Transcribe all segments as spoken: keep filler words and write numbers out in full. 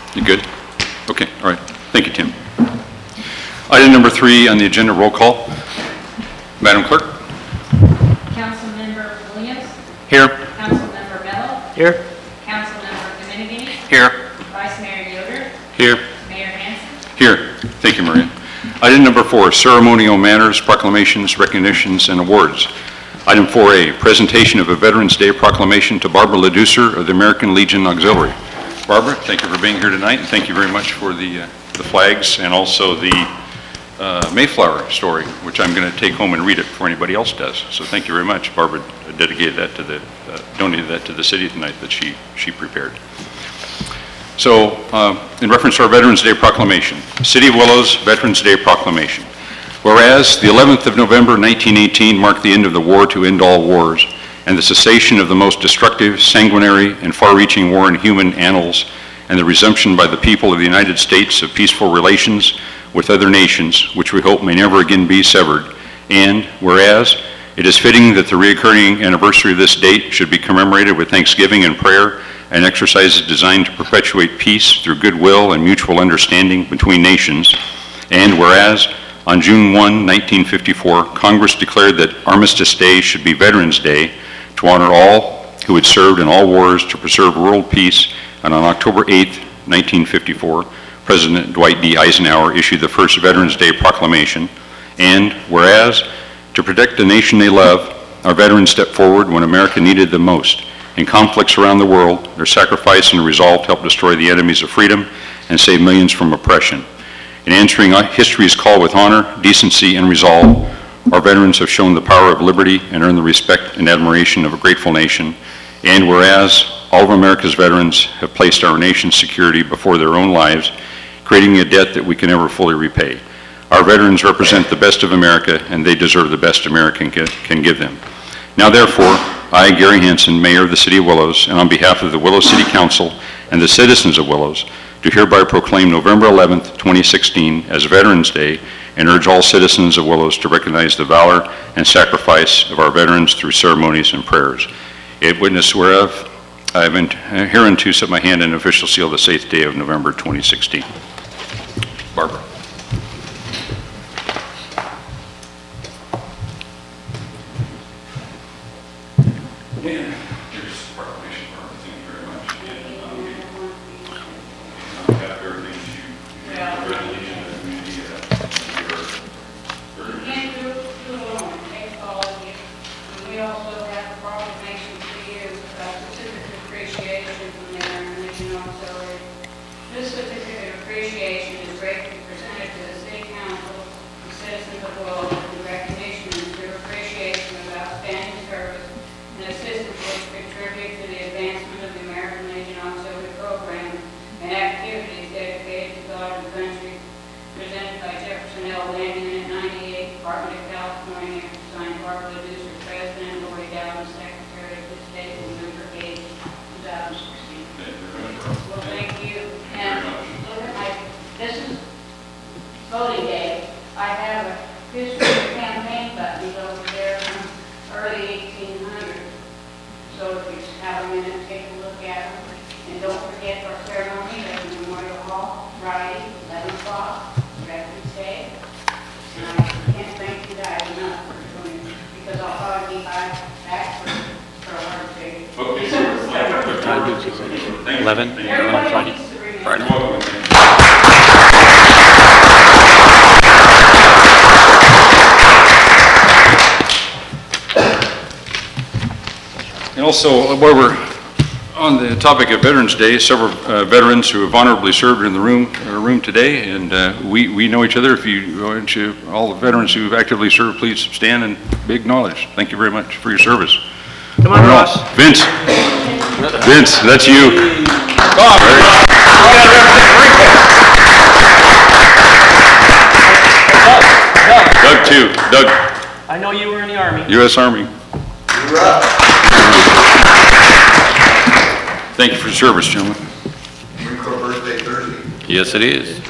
You good? Okay, all right. Thank you, Tim. Item number three on the agenda, roll call. Madam Clerk. Councilmember Williams. Here. Councilmember Mello. Here. Councilmember Dominguez. Here. Vice Mayor Yoder. Here. Mayor Hansen. Here. Thank you, Maria. Item number four, ceremonial matters, proclamations, recognitions, and awards. Item four A, presentation of a Veterans Day proclamation to Barbara Ledusser of the American Legion Auxiliary. Barbara, thank you for being here tonight, and thank you very much for the, uh, the flags and also the uh, Mayflower story, which I'm going to take home and read it before anybody else does. So thank you very much. Barbara dedicated that to the, uh, donated that to the city tonight that she, she prepared. So, uh, in reference to our Veterans Day proclamation, City of Willows Veterans Day proclamation. Whereas the eleventh of November nineteen eighteen marked the end of the war to end all wars and the cessation of the most destructive, sanguinary, and far-reaching war in human annals, and the resumption by the people of the United States of peaceful relations with other nations, which we hope may never again be severed. And whereas it is fitting that the recurring anniversary of this date should be commemorated with thanksgiving and prayer and exercises designed to perpetuate peace through goodwill and mutual understanding between nations. And whereas on June first, nineteen fifty-four, Congress declared that Armistice Day should be Veterans Day to honor all who had served in all wars to preserve world peace, and on October eighth, nineteen fifty-four, President Dwight D. Eisenhower issued the first Veterans Day proclamation. And whereas to protect the nation they love, our veterans stepped forward when America needed them most. In conflicts around the world, their sacrifice and resolve helped destroy the enemies of freedom and save millions from oppression. In answering history's call with honor, decency, and resolve, our veterans have shown the power of liberty and earned the respect and admiration of a grateful nation. And whereas all of America's veterans have placed our nation's security before their own lives, creating a debt that we can never fully repay. Our veterans represent the best of America, and they deserve the best America can give them. Now therefore, I, Gary Hansen, Mayor of the City of Willows, and on behalf of the Willows City Council and the citizens of Willows, do hereby proclaim November eleventh, twenty sixteen as Veterans Day and urge all citizens of Willows to recognize the valor and sacrifice of our veterans through ceremonies and prayers. In witness whereof, I have been hereunto set my hand in official seal this eighth day of November twenty sixteen. Barbara. Yeah. Here's the proclamation, Barbara. Thank you very much. And, um, on behalf of everything that you, you yeah. the Legion of the community, uh, you can't do it alone. It takes all of you. And we also have a proclamation for you, uh, certificate of appreciation from the American Legion Auxiliary. This certificate of appreciation is gratefully presented to the City Council, the citizens of Willows, in recognition of their appreciation of outstanding service and assistance which contribute to the advancement of the American Legion Auxiliary Program and activities dedicated to God and country, presented by Jefferson L. Landon at ninety-eight, Department of California, signed Barbara Ledusser, President, Lori Dowden, Secretary of the State, November eighth, two thousand sixteen. Well, thank you. And look at my, this is voting day. I have a history of campaign buttons over there from early eighteen hundreds. So if you have a minute, take a look at them. And don't forget our ceremony at the Memorial Hall, Friday, eleven o'clock, Veterans Day. And I can't thank you guys enough for doing it, because I'll probably be back, back for, for a hard day. Okay, so eleven on Friday. Friday. And also, while we're on the topic of Veterans Day, several uh, veterans who have honorably served in the room uh, room today, and uh, we, we know each other. If you go into all the veterans who have actively served, please stand and be acknowledged. Thank you very much for your service. Come on, Ross. Vince. Vince, that's you. Come on, Barry. You got to represent Doug, too. Doug. I know you were in the Army. U S Army. You're up. Thank you for your service, gentlemen. Marine Corps birthday Thursday. Yes, it is.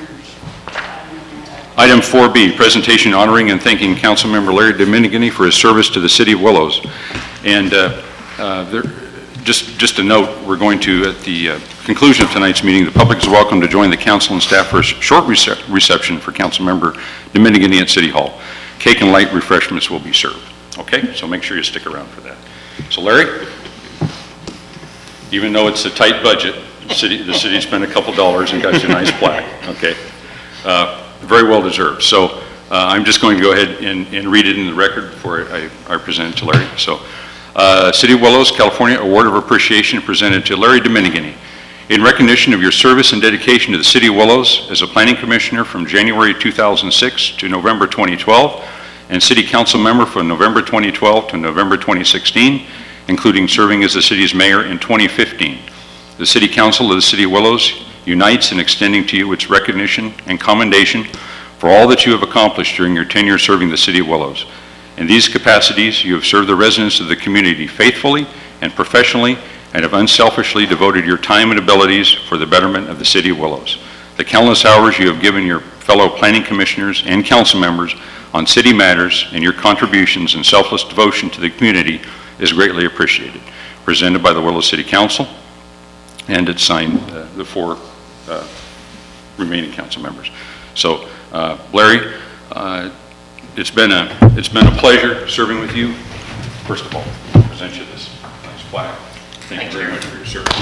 Item four B, presentation honoring and thanking Councilmember Larry Dominguez for his service to the City of Willows. And uh, uh, there, just, just a note, we're going to, at the uh, conclusion of tonight's meeting, the public is welcome to join the council and staff for a short recep- reception for Councilmember Dominigany at City Hall. Cake and light refreshments will be served. Okay, so make sure you stick around for that. So Larry, even though it's a tight budget, the city, the city spent a couple dollars and got you a nice plaque. Okay, uh, very well deserved. So uh, I'm just going to go ahead and, and read it in the record before I, I present it to Larry. So, uh, City of Willows, California, Award of Appreciation presented to Larry Dominigany in recognition of your service and dedication to the City of Willows as a Planning Commissioner from January two thousand six to November twenty twelve, and City Council Member from November twenty twelve to November twenty sixteen, including serving as the city's mayor in twenty fifteen. The City Council of the City of Willows unites in extending to you its recognition and commendation for all that you have accomplished during your tenure serving the City of Willows. In these capacities, you have served the residents of the community faithfully and professionally and have unselfishly devoted your time and abilities for the betterment of the City of Willows. The countless hours you have given your fellow planning commissioners and council members on city matters and your contributions and selfless devotion to the community is greatly appreciated. Presented by the Willows City Council, and it's signed uh, the four uh, remaining council members. So, uh, Larry, uh, it's been a it's been a pleasure serving with you. First of all, I present you this nice plaque. Thank, Thank you very you. much for your service.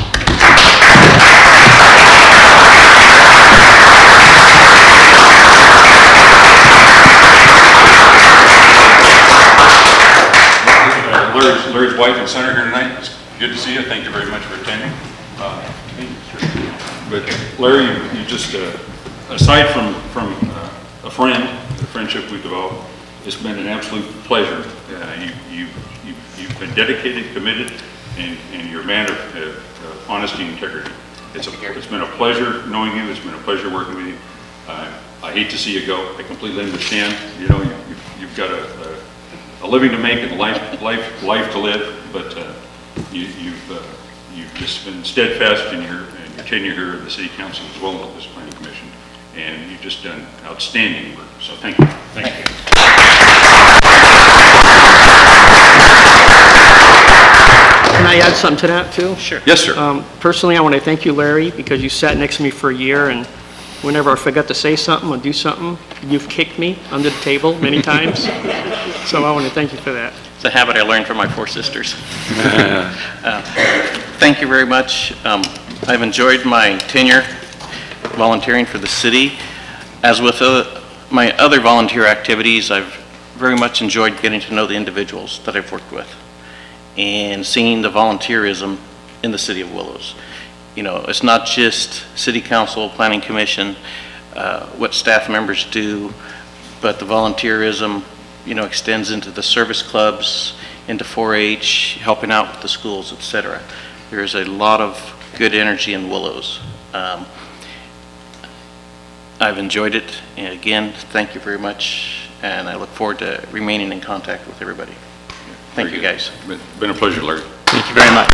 Uh, Larry's, Larry's wife and son are here tonight. It's good to see you. Thank you very much for attending. Uh, but Larry, you, you just, uh, aside from, from uh, a friend, the friendship we developed, it's been an absolute pleasure. Uh, you, you, you, you've been dedicated, committed, and, and you're a man of uh, uh, honesty and integrity. It's, a, it's been a pleasure knowing you. It's been a pleasure working with you. Uh, I hate to see you go. I completely understand. You know, you, you've, you've got a, a, a living to make and a life, life, life to live, but uh, you, you've, uh, you've just been steadfast in your, in your tenure here at the City Council as well as this Planning Commission, and you've just done outstanding work. So thank you. Thank, thank you. you. Can I add something to that, too? Sure. Yes, sir. Um, personally, I want to thank you, Larry, because you sat next to me for a year, and whenever I forgot to say something or do something, you've kicked me under the table many times. So I want to thank you for that. It's a habit I learned from my four sisters. uh, thank you very much. Um, I've enjoyed my tenure volunteering for the city. As with uh, my other volunteer activities, I've very much enjoyed getting to know the individuals that I've worked with and seeing the volunteerism in the City of Willows. You know, it's not just City Council, Planning Commission, uh, what staff members do, but the volunteerism, you know, extends into the service clubs, into four H, helping out with the schools, et cetera. There's a lot of good energy in Willows. Um, I've enjoyed it, and again, thank you very much, and I look forward to remaining in contact with everybody. Thank very you, good. guys. Been, been a pleasure, Larry. Thank you very much.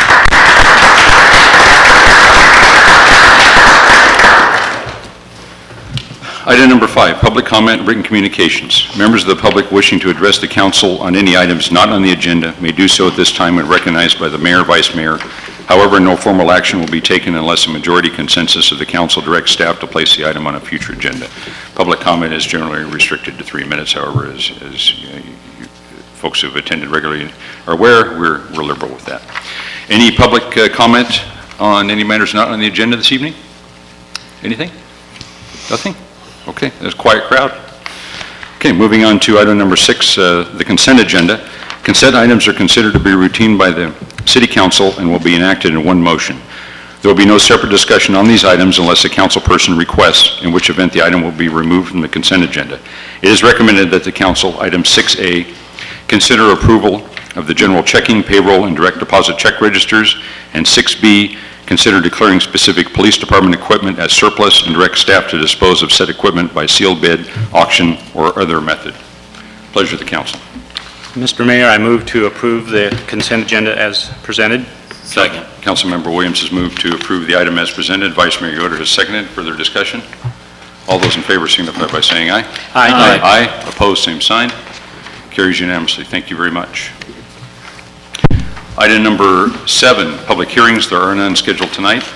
Item number five, public comment and written communications. Members of the public wishing to address the council on any items not on the agenda may do so at this time when recognized by the mayor or vice mayor. However, no formal action will be taken unless a majority consensus of the council directs staff to place the item on a future agenda. Public comment is generally restricted to three minutes. However, as, as you know, you, you, folks who have attended regularly are aware, we're, we're liberal with that. Any public uh, comment on any matters not on the agenda this evening? Anything? Nothing? Okay, there's a quiet crowd. Okay, moving on to item number six, uh, the consent agenda. Consent items are considered to be routine by the City Council and will be enacted in one motion. There will be no separate discussion on these items unless a council person requests, in which event the item will be removed from the consent agenda. It is recommended that the council, item six A, consider approval of the general checking, payroll, and direct deposit check registers, and six B, consider declaring specific police department equipment as surplus and direct staff to dispose of said equipment by sealed bid, auction, or other method. Pleasure of the council. Mister Mayor, I move to approve the consent agenda as presented. Second. Councilmember Williams has moved to approve the item as presented. Vice Mayor Yoder has seconded. Further discussion? All those in favor signify by saying aye. Aye. Aye. Aye. Opposed, same sign. Carries unanimously. Thank you very much. Item number seven, public hearings. There are none scheduled tonight.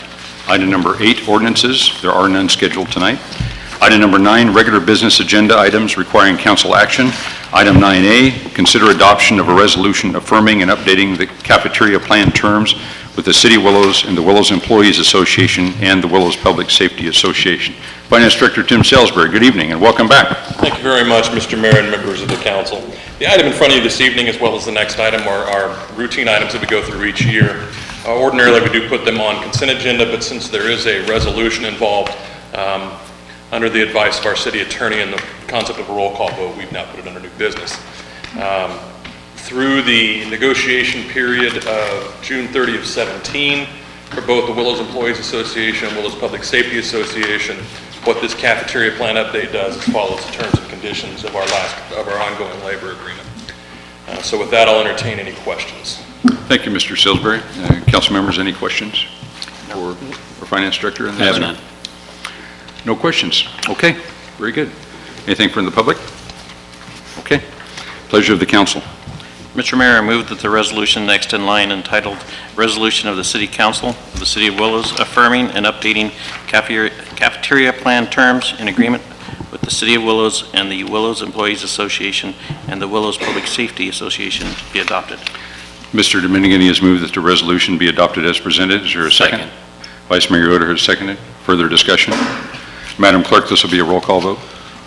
Item number eight, ordinances. There are none scheduled tonight. Item number nine, regular business agenda items requiring council action. Item nine A, consider adoption of a resolution affirming and updating the cafeteria plan terms with the City of Willows and the Willows Employees Association and the Willows Public Safety Association. Finance Director Tim Salisbury, good evening and welcome back. Thank you very much, Mister Mayor and members of the council. The item in front of you this evening, as well as the next item, are our routine items that we go through each year. Uh, ordinarily, we do put them on consent agenda, but since there is a resolution involved, um, under the advice of our city attorney and the concept of a roll call vote, we've now put it under new business. Um, through the negotiation period of June thirtieth, seventeen, for both the Willows Employees Association and Willows Public Safety Association, what this cafeteria plan update does is follows the terms and conditions of our last of our ongoing labor agreement. Uh, so with that, I'll entertain any questions. Thank you, Mister Salisbury. Uh, council members, any questions for our Finance Director? I have none. No questions. Okay, very good. Anything from the public? Okay. Pleasure of the council. Mister Mayor, I move that the resolution next in line entitled Resolution of the City Council of the City of Willows affirming and updating cafeteria, cafeteria plan terms in agreement with the City of Willows and the Willows Employees Association and the Willows Public Safety Association be adopted. Mister Dominguez has moved that the resolution be adopted as presented. Is there a second? Second. Vice Mayor Yoder has seconded. Further discussion? Madam Clerk, this will be a roll call vote.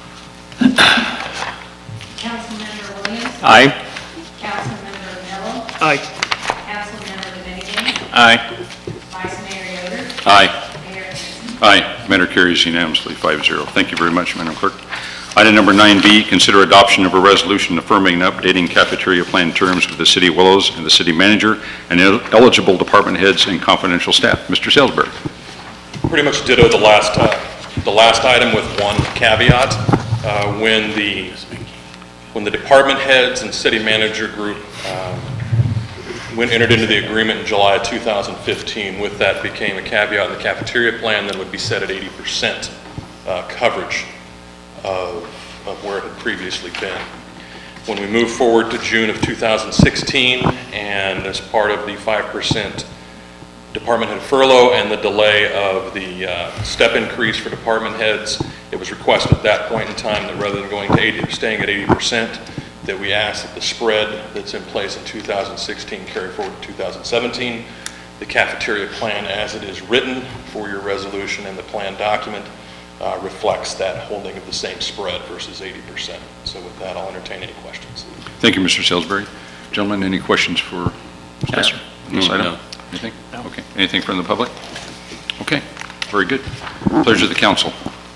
Councilmember Williams. Aye. Councilmember Mello. Aye. Councilmember Dominguez. Aye. Vice Mayor Yoder. Aye. Mayor Hanson. Aye. Matter carries unanimously, five zero. Thank you very much, Madam Clerk. Item number nine B, consider adoption of a resolution affirming and updating cafeteria plan terms with the City of Willows and the City Manager and el- eligible department heads and confidential staff. Mister Salisbury. Pretty much ditto the last uh, the last item with one caveat. Uh, when the when the department heads and city manager group um, when entered into the agreement in July of two thousand fifteen, with that became a caveat in the cafeteria plan that would be set at eighty percent uh, coverage of, of where it had previously been. When we moved forward to June of two thousand sixteen, and as part of the five percent department head furlough and the delay of the uh, step increase for department heads, it was requested at that point in time that rather than going to eighty, staying at eighty percent, that we ask that the spread that's in place in two thousand sixteen carry forward to two thousand seventeen. The cafeteria plan as it is written for your resolution and the plan document uh, reflects that holding of the same spread versus eighty percent. So with that, I'll entertain any questions. Thank you, Mister Salisbury. Gentlemen, any questions for Spencer? on this item? No. Anything? Okay. Anything from the public? Okay. Very good. Pleasure of the council.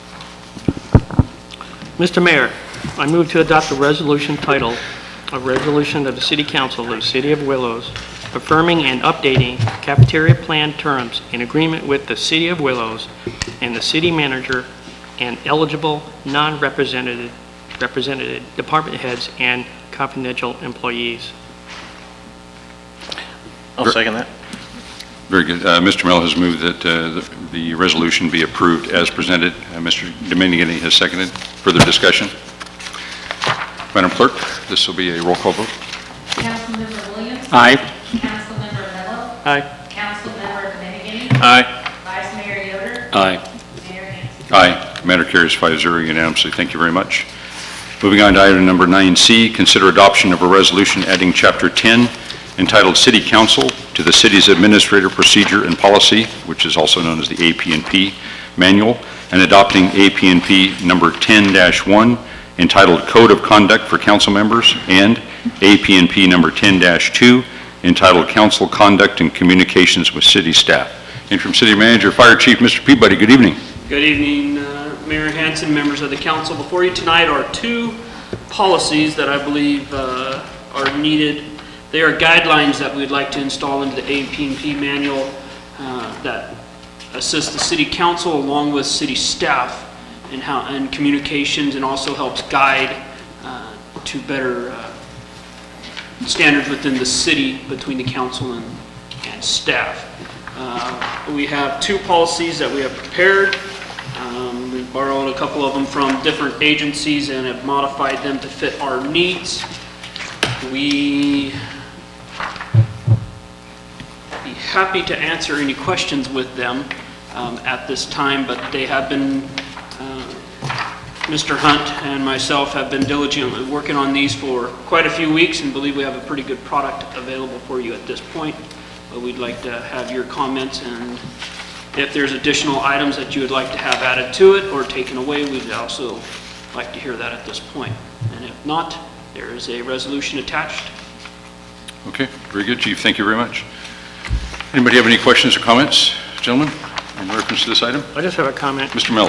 Mister Mayor, I move to adopt a resolution titled, A Resolution of the City Council of the City of Willows affirming and updating cafeteria plan terms in agreement with the City of Willows and the City Manager and eligible non-represented represented department heads and confidential employees. I'll second that. Very good. Uh, Mister Mello has moved that uh, the, the resolution be approved as presented. Uh, Mister Dominguez has seconded. Further discussion? Madam Clerk, this will be a roll call vote. Councilmember Williams. Aye. Councilmember Mello. Aye. Councilmember Dominguez. Aye. Vice Mayor Yoder. Aye. Mayor Hanson. Aye. Matter carries five zero unanimously. Thank you very much. Moving on to item number nine C, consider adoption of a resolution adding Chapter ten entitled City Council to the city's Administrative Procedure and Policy, which is also known as the A P and P Manual, and adopting A P and P number ten dash one entitled Code of Conduct for Council Members, and A P and P number ten dash two entitled Council Conduct and Communications with City Staff. Interim City Manager, Fire Chief, Mister Peabody, good evening. Good evening, uh, Mayor Hanson, members of the council. Before you tonight are two policies that I believe uh, are needed. They are guidelines that we'd like to install into the A P and P manual uh, that assist the city council along with city staff in how and communications, and also helps guide uh, to better uh, standards within the city between the council and, and staff. Uh, we have two policies that we have prepared. Um, we borrowed a couple of them from different agencies and have modified them to fit our needs. We be happy to answer any questions with them. um, at this time, but they have been, uh, Mister Hunt and myself have been diligently working on these for quite a few weeks and believe we have a pretty good product available for you at this point. But we'd like to have your comments, and if there's additional items that you would like to have added to it or taken away, we'd also like to hear that at this point. And if not, there is a resolution attached. Okay, very good, Chief. Thank you very much. Anybody have any questions or comments, gentlemen, in reference to this item? I just have a comment. Mister Mello.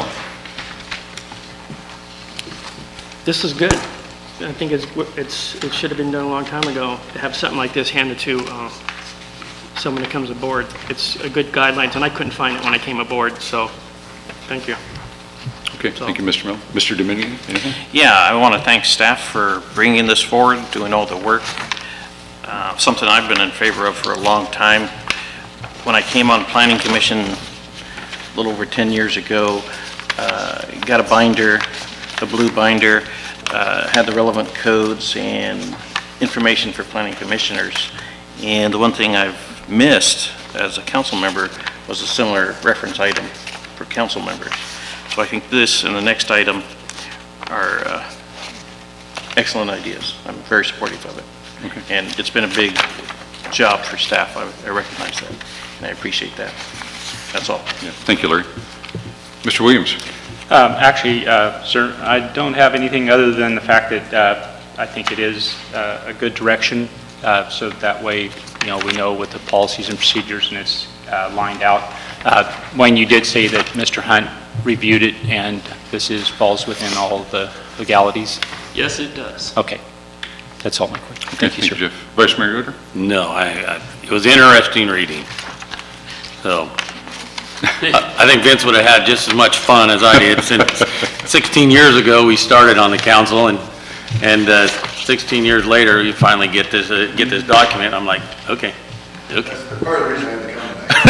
This is good. I think it's, it's, it should have been done a long time ago to have something like this handed to uh, someone that comes aboard. It's a good guidelines, and I couldn't find it when I came aboard, so thank you. Okay, thank you, Mister Mello. Mister Dominican, anything? Yeah, I want to thank staff for bringing this forward, doing all the work. Uh, something I've been in favor of for a long time. When I came on Planning Commission a little over ten years ago, uh, got a binder, a blue binder, uh, had the relevant codes and information for planning commissioners. And the one thing I've missed as a council member was a similar reference item for council members. So I think this and the next item are uh, excellent ideas. I'm very supportive of it. Okay. And it's been a big job for staff. I, I recognize that, and I appreciate that. That's all. Yeah, thank you, Larry. Mister Williams. Um, Actually, uh, sir, I don't have anything other than the fact that uh, I think it is uh, a good direction, uh, so that way, you know, we know what the policies and procedures and it's uh, lined out. Uh, Wayne, you did say that Mister Hunt reviewed it and this is, falls within all the legalities? Yes, it does. Okay. That's all my question. Okay, Thank you, sir. Jeff. Vice Mayor Yoder? No, I, I, it was interesting reading. So, I, I think Vince would have had just as much fun as I did. Since sixteen years ago, we started on the council, and and uh, sixteen years later, you finally get this uh, get this document. I'm like, okay, okay. That's part of the reason I had to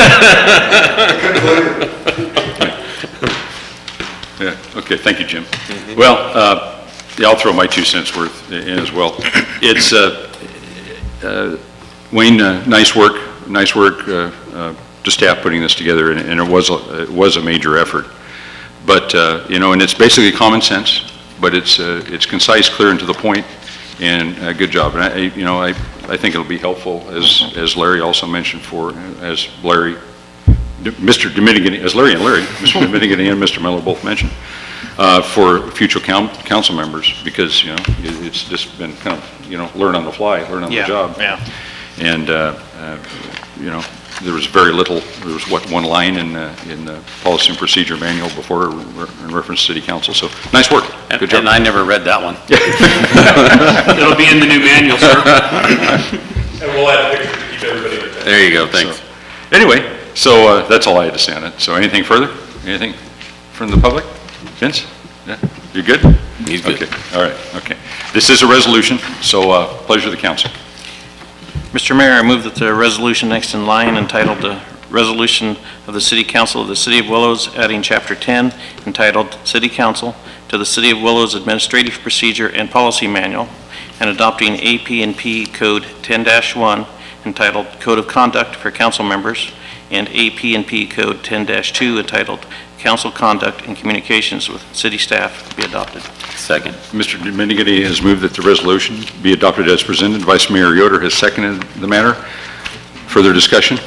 come back. I couldn't believe it. Yeah, okay, thank you, Jim. Well, uh, yeah, I'll throw my two cents worth in as well. It's, uh, uh, Wayne, uh, nice work, nice work uh, uh, to staff putting this together, and, and it was, a, it was a major effort. But, uh, you know, and it's basically common sense, but it's, uh, it's concise, clear, and to the point, and a good job. And I, you know, I, I think it'll be helpful, as, as Larry also mentioned for, as Larry, Mister Dominican, as Larry and Larry, Mister Dominican and Mister Miller both mentioned, uh, for future coun council members, because, you know, it, it's just been kind of, you know, learn on the fly, learn on Yeah, the job. yeah. And, uh, uh, you know, there was very little, there was what, one line in, uh, in the policy and procedure manual before in reference to city council, so nice work, And, good job. and I never read that one. It'll be in the new manual, sir. And we'll add pictures to keep everybody entertained. There you go, thanks. So, anyway, so uh, that's all I had to say on it. So anything further? Anything from the public? Vince? Yeah, you good? He's good. Okay, all right, okay. This is a resolution, so uh, pleasure of the council. Mister Mayor, I move that the resolution next in line entitled the Resolution of the City Council of the City of Willows adding Chapter ten entitled City Council to the City of Willows Administrative Procedure and Policy Manual and adopting A P and P Code ten dash one entitled Code of Conduct for Council Members and A P and P Code ten dash two entitled Council Conduct and Communications with City Staff be adopted. Second. Mister Dominican has moved that the resolution be adopted as presented. Vice Mayor Yoder has seconded the matter. Further discussion?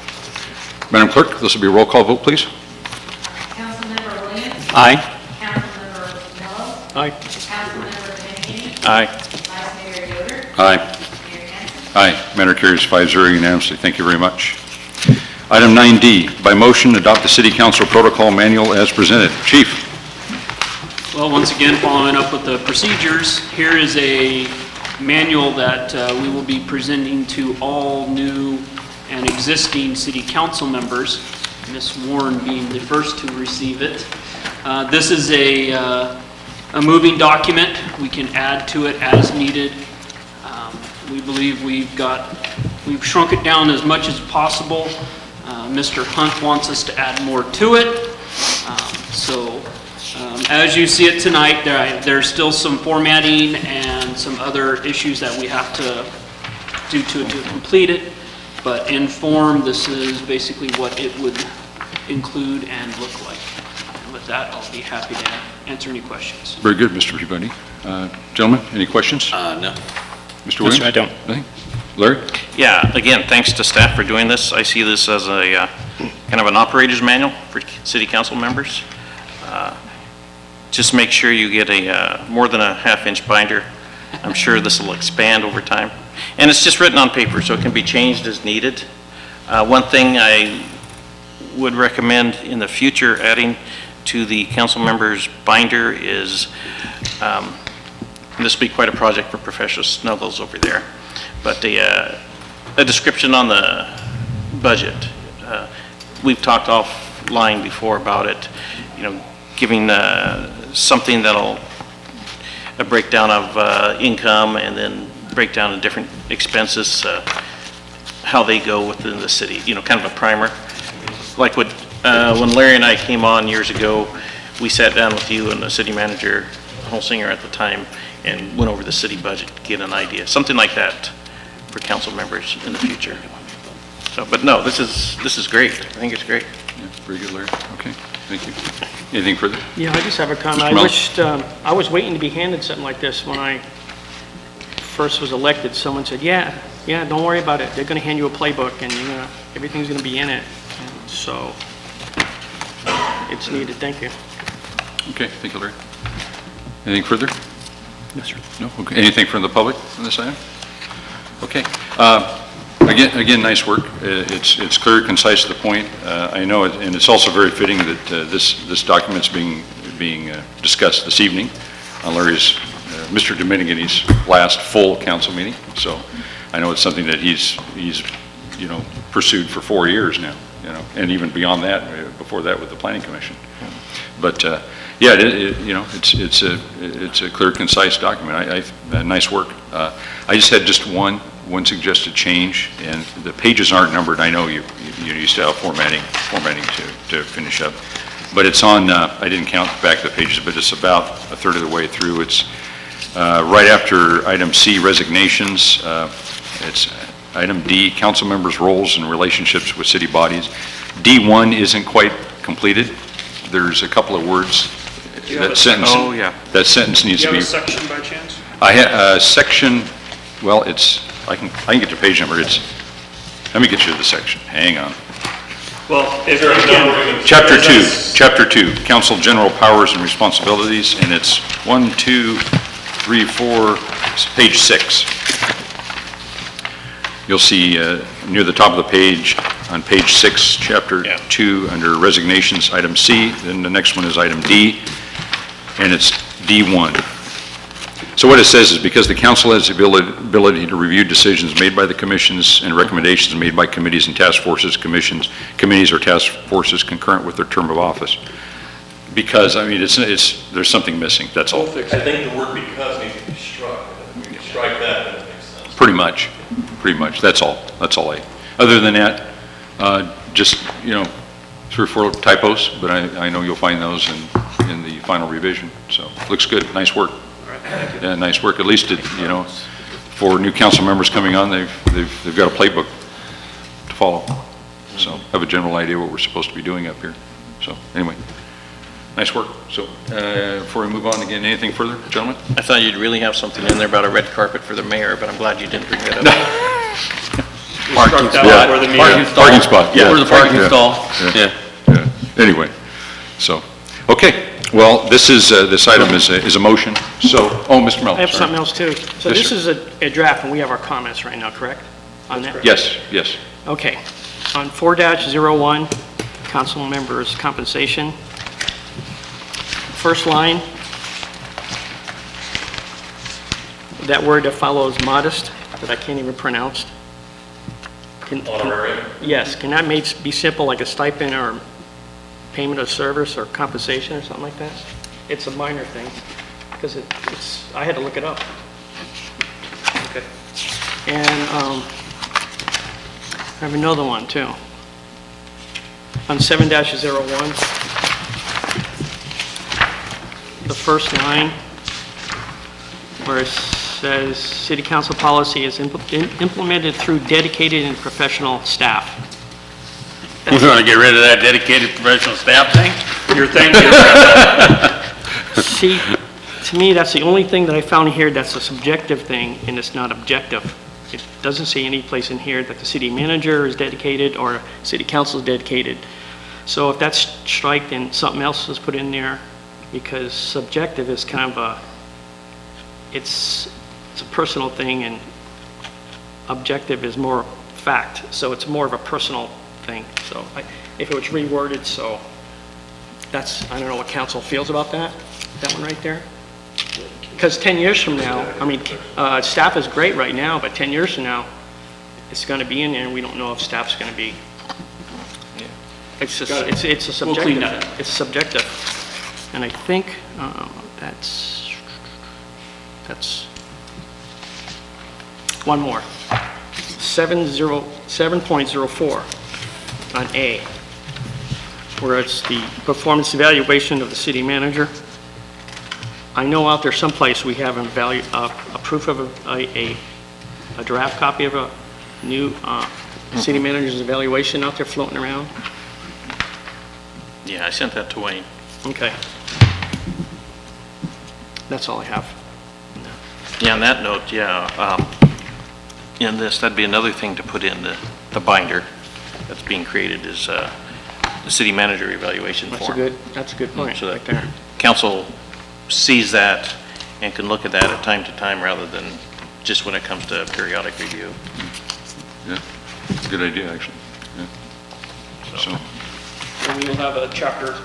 Madam Clerk, this will be a roll call vote, please. Councilmember Williams? Aye. Councilmember Mello? Aye. Councilmember Dominican? Aye. Vice Mayor Yoder? Aye. Mayor Hanson? Aye. Matter carries five zero unanimously. Thank you very much. Item nine D, by motion, adopt the City Council Protocol Manual as presented. Chief? Well, once again, following up with the procedures, here is a manual that uh, we will be presenting to all new and existing city council members, Miz Warren being the first to receive it. Uh, This is a, uh, a moving document. We can add to it as needed. Um, We believe we've got, we've shrunk it down as much as possible. Uh, Mister Hunt wants us to add more to it. Um, So um, as you see it tonight, there, there's still some formatting and some other issues that we have to do to, to complete it. But in form, this is basically what it would include and look like. And with that, I'll be happy to answer any questions. Very good, Mister Peabody. Uh, Gentlemen, any questions? Uh, no. Mister No, Williams? sir, I don't. Nothing? Larry? Yeah, again, thanks to staff for doing this. I see this as a uh, kind of an operator's manual for city council members. Uh, Just make sure you get a uh, more than a half-inch binder. I'm sure this will expand over time. And it's just written on paper, so it can be changed as needed. Uh, One thing I would recommend in the future adding to the council members' binder is, um, and this will be quite a project for Professor Snuggles over there, but a, uh, a description on the budget. Uh, We've talked offline before about it, you know, giving uh, something that'll, a breakdown of uh, income and then breakdown of different expenses, uh, how they go within the city, you know, kind of a primer. Like what, uh, when Larry and I came on years ago, we sat down with you and the city manager, Holsinger at the time, and went over the city budget to get an idea. Something like that for council members in the future. So, but no, this is, this is great. I think it's great. Yeah, very good, Larry. Okay, thank you. Anything further? Yeah, I just have a comment. Mister I Melton. wished, um, I was waiting to be handed something like this when I first was elected. Someone said, yeah, yeah, don't worry about it. They're going to hand you a playbook and you're gonna, everything's going to be in it. And so it's needed. Thank you. Okay, thank you, Larry. Anything further? Yes, sir. No? Okay. Anything from the public on this item? Okay. Uh, Again, again, nice work. Uh, It's, it's clear, concise, to the point. Uh, I know, it, and it's also very fitting that uh, this, this document's being, being uh, discussed this evening on Larry's, uh, Mister Dominigani's last full council meeting. So I know it's something that he's, he's, you know, pursued for four years now, you know, and even beyond that, uh, before that with the Planning Commission. But, uh, yeah, it, it, you know, it's, it's a, it's a clear, concise document. I, I, uh, nice work. Uh, I just had just one, one suggested change, and the pages aren't numbered. I know you, you used to have formatting, formatting to, to finish up. But it's on, uh, I didn't count back the pages, but it's about a third of the way through. It's uh, right after item C, resignations. Uh, it's item D, council members' roles and relationships with city bodies. D one isn't quite completed. There's a couple of words. you have That a- sentence, Oh, yeah. that sentence needs Do to you be. have a section by chance? I had, uh, section, well, it's, I can, I can get the page number. It's, let me get you to the section. Hang on. Well, if, again, Chapter two, chapter two, council general powers and responsibilities, and it's one, two, three, four, it's page six. You'll see uh, near the top of the page, on page six, chapter Yeah. two, under resignations, item C, then the next one is item D, and it's D one. So what it says is, because the council has the ability, ability to review decisions made by the commissions and recommendations made by committees and task forces, commissions, committees or task forces concurrent with their term of office. Because, I mean, it's, it's, there's something missing, that's all. I think the word because needs to be struck. If we can strike that, then it makes sense. Pretty much, pretty much, that's all, that's all I, other than that, uh, just, you know, three or four typos, but I, I know you'll find those in, in the final revision, so, looks good, nice work. Yeah, nice work, at least, it, you know, for new council members coming on, they've, they've, they've got a playbook to follow, so, have a general idea what we're supposed to be doing up here, so, anyway, nice work. So, uh, before we move on again, anything further, gentlemen? I thought you'd really have something in there about a red carpet for the mayor, but I'm glad you didn't bring that up. Parking that spot. for the meeting. Parking stall. Parking spot, yeah. Where's the parking Yeah. stall? Yeah. Yeah. Yeah, anyway, so, okay, well, this is, uh, this item is, a- is a motion, so, oh, Mister Melton, I have sorry. something else too. So Yes, this sir. is a, a draft and we have our comments right now, correct? On that? Yes, yes. Okay. On four dash zero one, council members' compensation. First line, that word that follows modest, that I can't even pronounce. Can- Honorarium? Yes, can that made, be simple, like a stipend or payment of service or compensation or something like that? It's a minor thing, because it, it's, I had to look it up. Okay. And, um, I have another one too. On seven dash zero one, the first line, where it says, city council policy is impl- im- implemented through dedicated and professional staff. We're gonna get rid of that dedicated professional staff thing? You're thinking. See, to me, that's the only thing that I found here that's a subjective thing, and it's not objective. It doesn't say any place in here that the city manager is dedicated or city council is dedicated. So if that's striked, then something else is put in there, because subjective is kind of a, it's, it's a personal thing, and objective is more fact. So it's more of a personal thing. So I, if it was reworded, so that's, I don't know what council feels about that, that one right there. Because ten years from now, I mean, uh, staff is great right now, but ten years from now, it's going to be in there, and we don't know if staff's going to be. It's just, it's, it's a We'll clean subjective, that up. it's subjective. And I think um, that's, that's, one more. Seven zero, seven point zero four on A, where it's the performance evaluation of the city manager. I know out there someplace we have a value, uh, a proof of a, a, a draft copy of a new uh, city manager's evaluation out there floating around. Yeah, I sent that to Wayne. Okay. That's all I have. Yeah, on that note, yeah, um, in this, that'd be another thing to put in the, the binder that's being created is, uh, the city manager evaluation form. That's a good, that's a good point, So right that there. council sees that and can look at that at time to time rather than just when it comes to periodic review. Yeah, it's a good idea, actually. Yeah. So, And we'll have a chapter.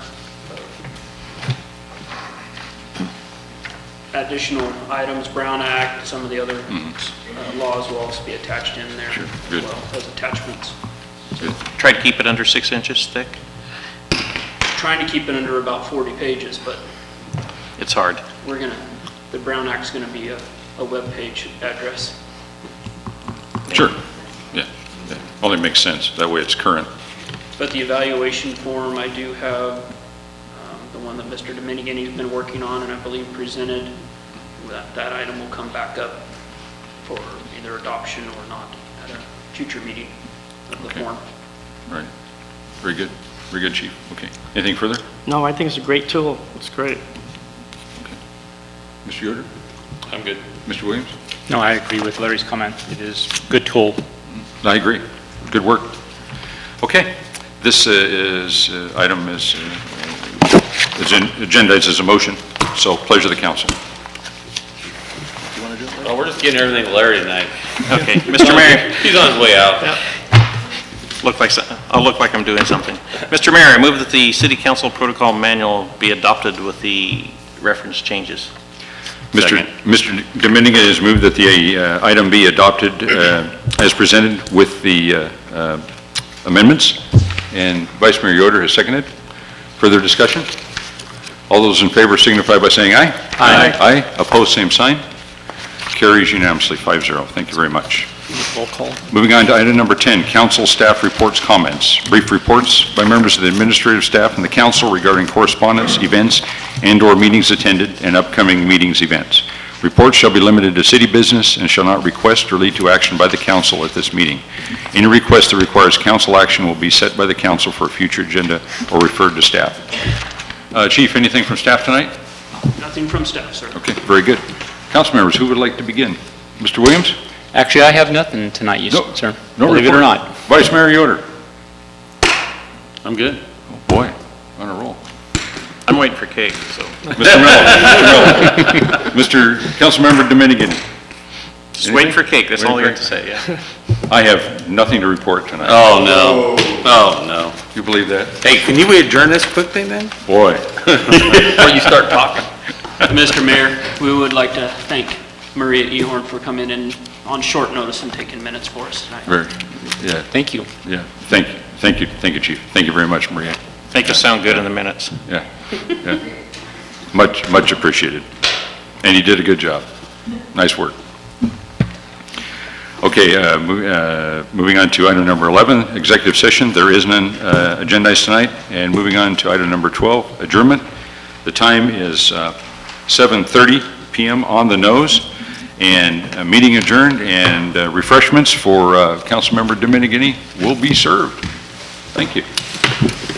Additional items, Brown Act, some of the other uh, laws will also be attached in there. Sure, as good. well as attachments. good. Try to keep it under six inches thick. Trying to keep it under about forty pages, but It's hard. we're gonna, the Brown Act's gonna be a, a web page address. Sure, yeah, yeah, only makes sense, that way it's current. But the evaluation form, I do have um, the one that Mister Dominican has been working on and I believe presented. That, that item will come back up for either adoption or not at a future meeting of the Okay. form. Right, very good, very good, Chief, okay. Anything further? No, I think it's a great tool. It's great. Mister Yoder? I'm good. Mister Williams? No, I agree with Larry's comment. It is a good tool. I agree, good work. Okay, this uh, is, uh, item is uh, agen- agendized as a motion, so pleasure of the council. Oh, we're just getting everything to Larry tonight. Okay, Mister Mayor, He's on his way out. look like, so- I'll look like I'm doing something. Mister Mayor, I move that the city council protocol manual be adopted with the reference changes. Mister Second. Mister Dominican has moved that the uh, item be adopted uh, as presented with the uh, uh, amendments, and Vice Mayor Yoder has seconded. Further discussion? All those in favor signify by saying aye. Aye. Aye. Opposed, same sign. Carries unanimously, five zero. Thank you very much. Roll call. Moving on to item number ten, council staff reports, comments. Brief reports by members of the administrative staff and the council regarding correspondence, events, and/or meetings attended and upcoming meetings, events. Reports shall be limited to city business and shall not request or lead to action by the council at this meeting. Any request that requires council action will be set by the council for a future agenda or referred to staff. Uh, Chief, anything from staff tonight? Nothing from staff, sir. Okay, very good. Council members, who would like to begin? Mister Williams? Actually, I have nothing tonight, you No- sir. No Believe it or report. not. Vice Mayor Yoder? I'm good. Oh, boy, on a roll. I'm waiting for cake, so Mister Mello, Mister Mello. Mister Councilmember Dominican? just waiting for cake, that's all I Waiting got for to say, yeah. I have nothing to report tonight. Oh, no. Oh, no. You believe that? Hey, can you adjourn this quickly then? Boy. Before you start talking? Mister Mayor, we would like to thank Maria Ehorn for coming in on short notice and taking minutes for us tonight. Very, yeah, Thank you. yeah. Thank you, thank you, thank you, Chief. Thank you very much, Maria. Make us sound good in the minutes. Yeah, yeah. Much, much appreciated. And you did a good job. Nice work. Okay, uh, mo- uh, moving on to item number eleven, executive session. There is none uh, agendized tonight. And moving on to item number twelve, adjournment. The time is uh, seven thirty p m on the nose, and a meeting adjourned, and uh, refreshments for uh, Councilmember Dominigini will be served. Thank you.